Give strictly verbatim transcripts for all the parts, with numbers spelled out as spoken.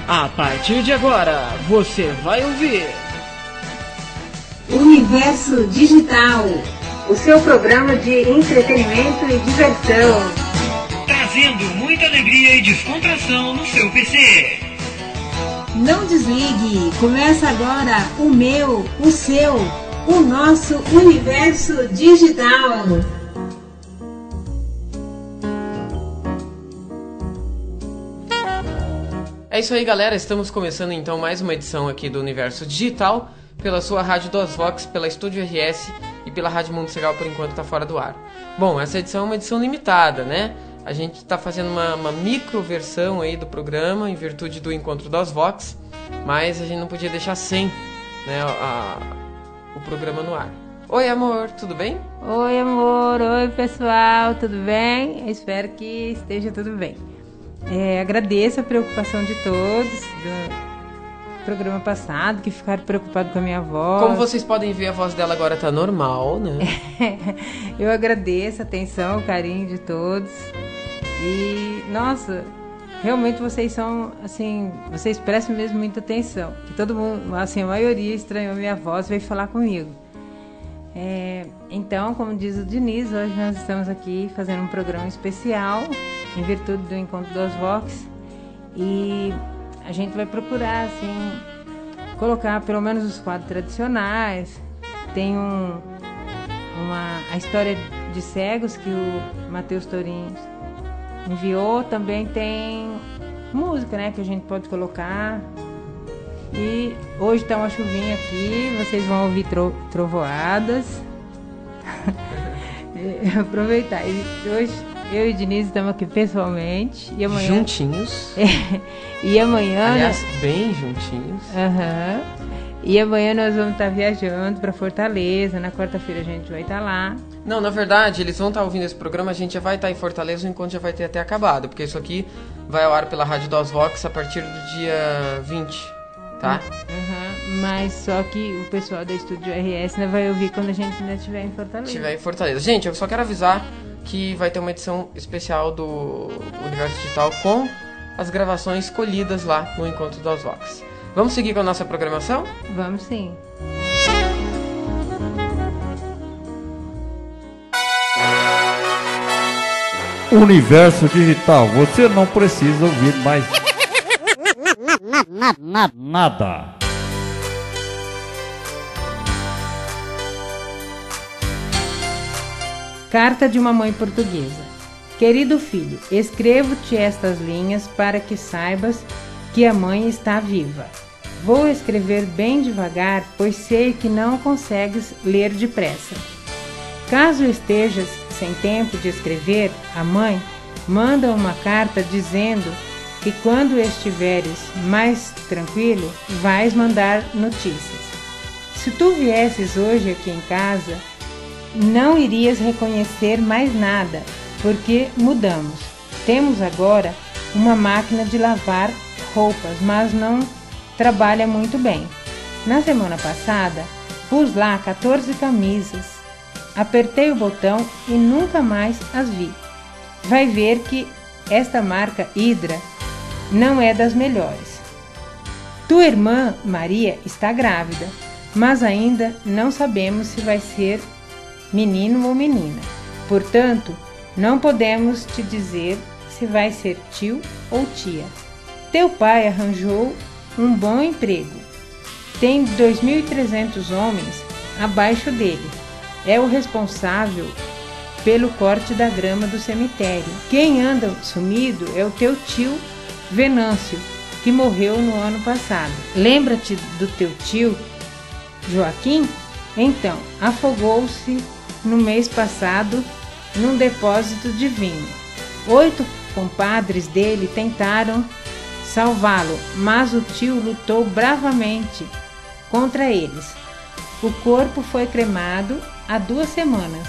A partir de agora, você vai ouvir Universo Digital, o seu programa de entretenimento e diversão, trazendo muita alegria e descontração no seu P C. Não desligue, começa agora o meu, o seu, o nosso Universo Digital. É isso aí, galera, estamos começando então mais uma edição aqui do Universo Digital, pela sua Rádio DOSVox, pela Estúdio R S e pela Rádio Mundo Segal, por enquanto está fora do ar. Bom, essa edição é uma edição limitada, né? A gente está fazendo uma, uma micro versão aí do programa, em virtude do encontro DOSVox, mas a gente não podia deixar sem, né, a, o programa no ar. Oi, amor, tudo bem? Oi, amor, oi, pessoal, tudo bem? Eu espero que esteja tudo bem. É, agradeço a preocupação de todos do programa passado, que ficaram preocupados com a minha voz. Como vocês podem ver, a voz dela agora tá normal, né? Eu agradeço a atenção, o carinho de todos. E, nossa, realmente vocês são, assim, vocês prestam mesmo muita atenção. Que todo mundo, assim, a maioria estranhou a minha voz e veio falar comigo. É, então, como diz o Diniz, hoje nós estamos aqui fazendo um programa especial em virtude do encontro DOSVox, e a gente vai procurar assim colocar pelo menos os quadros tradicionais. Tem um, uma, a história de cegos que o Matheus Torinho enviou, também tem música, né, que a gente pode colocar. E hoje tá uma chuvinha aqui, vocês vão ouvir tro, trovoadas. Aproveitar. E hoje eu e o Diniz estamos aqui pessoalmente. E amanhã... Juntinhos. É, e amanhã... Aliás, bem juntinhos. Aham. Uhum. E amanhã nós vamos estar viajando para Fortaleza. Na quarta-feira a gente vai estar lá. Não, na verdade, eles vão estar ouvindo esse programa, a gente já vai estar em Fortaleza, o encontro já vai ter até acabado. Porque isso aqui vai ao ar pela Rádio DOSVox a partir do dia vinte. Tá? Uhum, mas só que o pessoal da Estúdio R S ainda vai ouvir quando a gente ainda estiver em Fortaleza. Estiver em Fortaleza. Gente, eu só quero avisar que vai ter uma edição especial do Universo Digital com as gravações escolhidas lá no Encontro DOSVox. Vamos seguir com a nossa programação? Vamos sim. Universo Digital, você não precisa ouvir mais nada. Carta de uma mãe portuguesa. Querido filho, escrevo-te estas linhas para que saibas que a mãe está viva. Vou escrever bem devagar, pois sei que não consegues ler depressa. Caso estejas sem tempo de escrever, a mãe manda uma carta dizendo que quando estiveres mais tranquilo, vais mandar notícias. Se tu viesses hoje aqui em casa, não irias reconhecer mais nada, porque mudamos. Temos agora uma máquina de lavar roupas, mas não trabalha muito bem. Na semana passada, pus lá quatorze camisas, apertei o botão e nunca mais as vi. Vai ver que esta marca Hydra não é das melhores. Tua irmã Maria está grávida, mas ainda não sabemos se vai ser menino ou menina. Portanto, não podemos te dizer se vai ser tio ou tia. Teu pai arranjou um bom emprego. Tem dois mil e trezentos homens abaixo dele. É o responsável pelo corte da grama do cemitério. Quem anda sumido é o teu tio Venâncio, que morreu no ano passado. Lembra-te do teu tio Joaquim? Então, afogou-se no mês passado num depósito de vinho. Oito compadres dele tentaram salvá-lo, mas o tio lutou bravamente contra eles. O corpo foi cremado há duas semanas.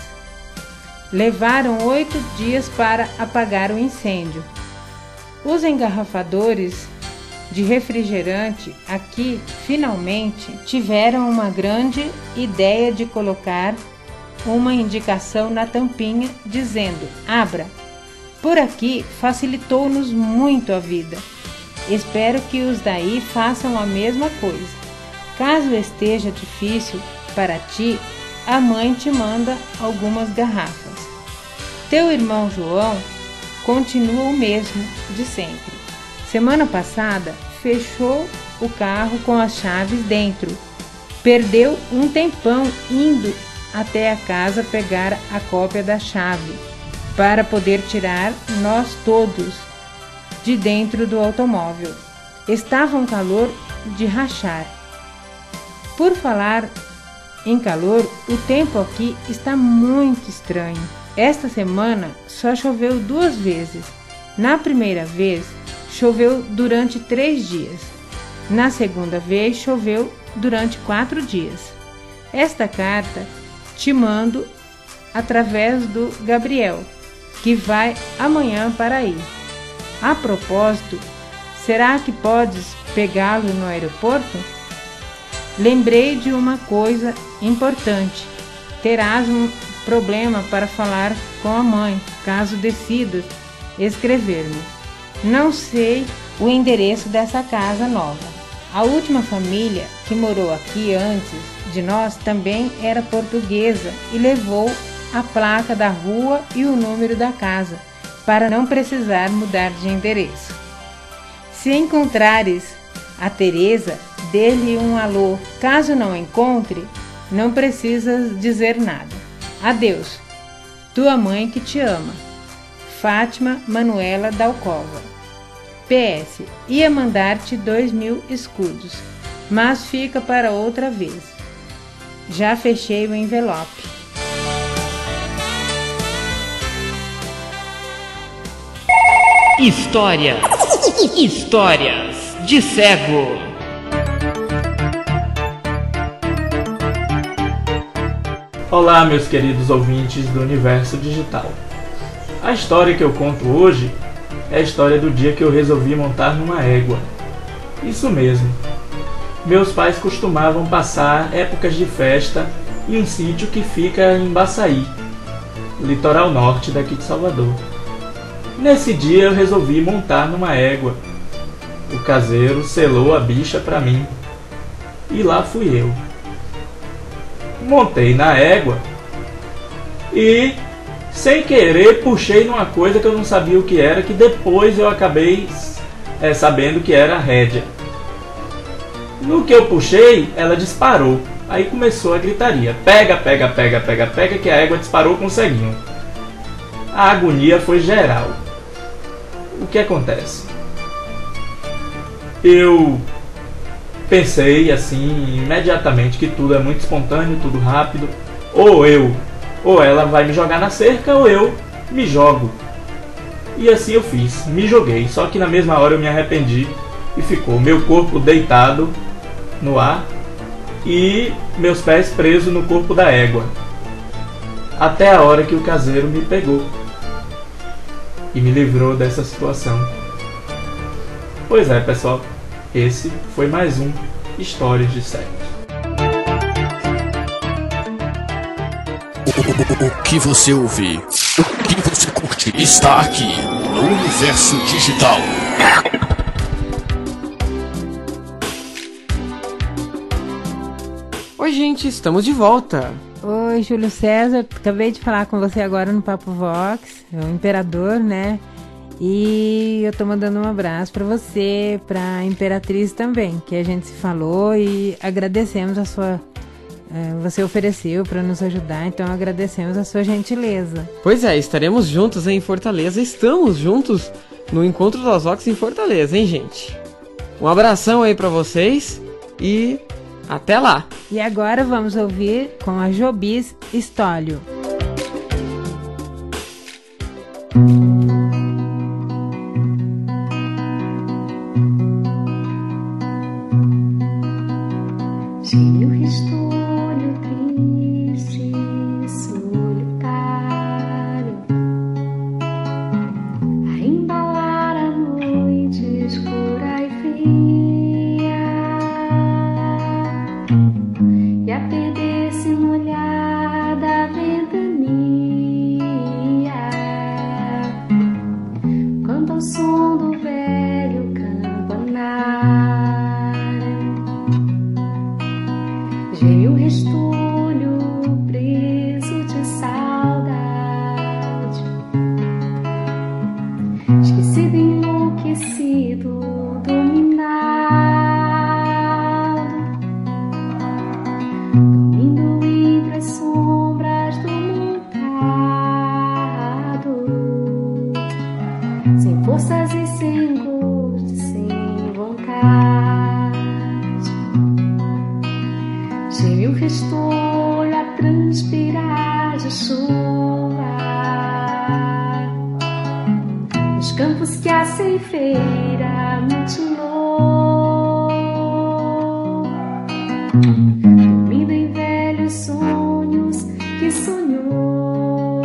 Levaram oito dias para apagar o incêndio. Os engarrafadores de refrigerante aqui finalmente tiveram uma grande ideia de colocar uma indicação na tampinha dizendo: abra. Por aqui facilitou-nos muito a vida. Espero que os daí façam a mesma coisa. Caso esteja difícil para ti, a mãe te manda algumas garrafas. Teu irmão João continua o mesmo de sempre. Semana passada fechou o carro com as chaves dentro. Perdeu um tempão indo até a casa pegar a cópia da chave para poder tirar nós todos de dentro do automóvel. Estava um calor de rachar. Por falar em calor, o tempo aqui está muito estranho. Esta semana só choveu duas vezes. Na primeira vez, choveu durante três dias. Na segunda vez, choveu durante quatro dias. Esta carta te mando através do Gabriel, que vai amanhã para aí. A propósito, será que podes pegá-lo no aeroporto? Lembrei de uma coisa importante. Terás um problema para falar com a mãe, caso decidas escrever-me. Não sei o endereço dessa casa nova. A última família que morou aqui antes de nós também era portuguesa e levou a placa da rua e o número da casa, para não precisar mudar de endereço. Se encontrares a Teresa, dê-lhe um alô. Caso não encontre, não precisas dizer nada. Adeus. Tua mãe que te ama. Fátima Manuela Dalcova. P S. Ia mandar-te dois mil escudos, mas fica para outra vez. Já fechei o envelope. Histórias. Histórias de cego. Olá, meus queridos ouvintes do Universo Digital. A história que eu conto hoje é a história do dia que eu resolvi montar numa égua. Isso mesmo. Meus pais costumavam passar épocas de festa em um sítio que fica em Baçaí, litoral norte daqui de Salvador. Nesse dia eu resolvi montar numa égua. O caseiro selou a bicha para mim. E lá fui eu. Montei na égua e, sem querer, puxei numa coisa que eu não sabia o que era, que depois eu acabei é, sabendo que era a rédea. No que eu puxei, ela disparou. Aí começou a gritaria. Pega, pega, pega, pega, pega, que a égua disparou com o ceguinho. A agonia foi geral. O que acontece? Eu pensei assim imediatamente que tudo é muito espontâneo, tudo rápido. Ou eu, ou ela vai me jogar na cerca, ou eu me jogo. E assim eu fiz, me joguei. Só que na mesma hora eu me arrependi e ficou meu corpo deitado no ar e meus pés presos no corpo da égua. Até a hora que o caseiro me pegou e me livrou dessa situação. Pois é, pessoal, esse foi mais um Histórias de Cegos. O que você ouve, o que você curte, está aqui no Universo Digital. Oi, gente, estamos de volta. Oi, Júlio César, acabei de falar com você agora no Papo Vox, é o Imperador, né? E eu tô mandando um abraço pra você, pra Imperatriz também, que a gente se falou e agradecemos a sua... É, você ofereceu pra nos ajudar, então agradecemos a sua gentileza. Pois é, estaremos juntos em Fortaleza, estamos juntos no Encontro dos Vox em Fortaleza, hein, gente? Um abração aí pra vocês e até lá! E agora vamos ouvir com a Jobis Stólio. Se o restolho triste, solitário, a embalar a noite escura e fria, e a perder-se no olhar da ventania, chuva, nos campos que a ceifeira mutilou, dormindo em velhos sonhos que sonhou,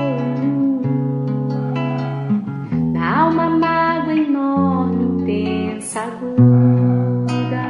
na alma mágoa enorme, intensa, aguda.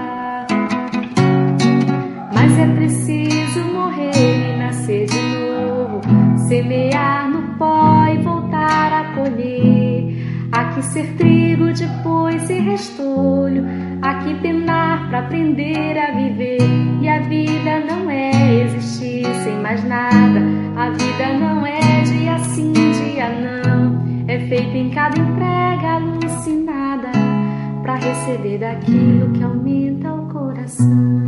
Mas é preciso morrer e nascer de novo, semear no pó e voltar a colher. Aqui ser trigo, depois ser restolho, aqui penar pra aprender a viver. E a vida não é existir sem mais nada, a vida não é dia sim, dia não. É feita em cada entrega alucinada, pra receber daquilo que aumenta o coração.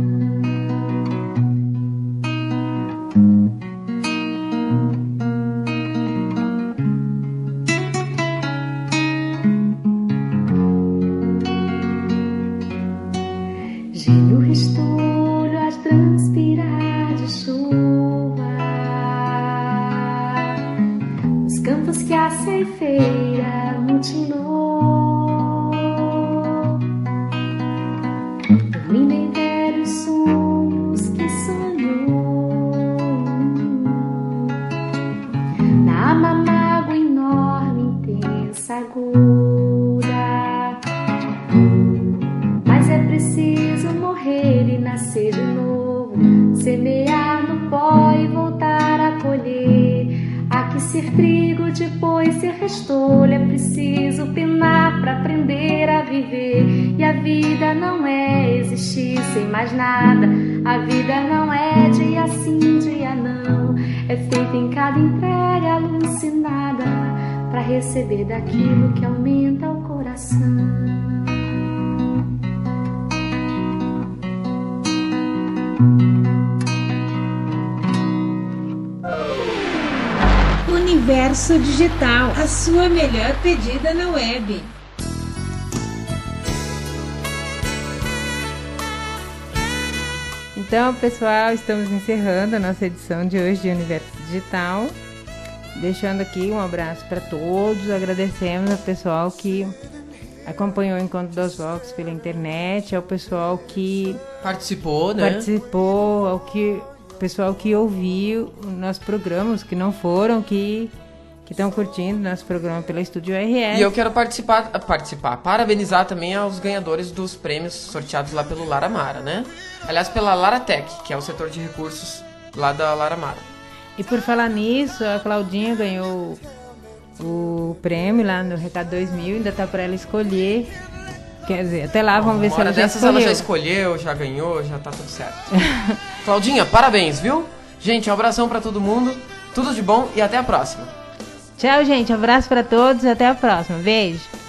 Geme o restolho a transpirar de chuva, nos campos que a ceifeira mutilou, dormindo em velhos sonhos que sonhou, na alma mágoa enorme, intensa, aguda. Mas é preciso morrer e nascer de novo, semear no pó e voltar a colher. Aqui ser trigo, depois ser restolho, é preciso penar pra aprender a viver. E a vida não é existir sem mais nada, a vida não é dia sim, dia não. É feita em cada entrega alucinada, pra receber daquilo que aumenta o coração. Universo Digital, a sua melhor pedida na web. Então, pessoal, estamos encerrando a nossa edição de hoje de Universo Digital. Deixando aqui um abraço para todos. Agradecemos ao pessoal que acompanhou o Encontro dos Vox pela internet, ao pessoal que Participou, né? Participou, ao que, pessoal que ouviu o nosso programa, os que não foram, que que estão curtindo nosso programa pela Estúdio R S. E eu quero participar, participar, parabenizar também aos ganhadores dos prêmios sorteados lá pelo Laramara, né? Aliás, pela Laratec, que é o setor de recursos lá da Laramara. E por falar nisso, a Claudinha ganhou o prêmio lá no Recado dois mil, ainda tá para ela escolher. Quer dizer, até lá vamos ver se ela já dessas escolheu. Ela já escolheu, já ganhou, já tá tudo certo. Claudinha, parabéns, viu? Gente, um abração pra todo mundo, tudo de bom e até a próxima. Tchau, gente. Abraço para todos e até a próxima. Beijo.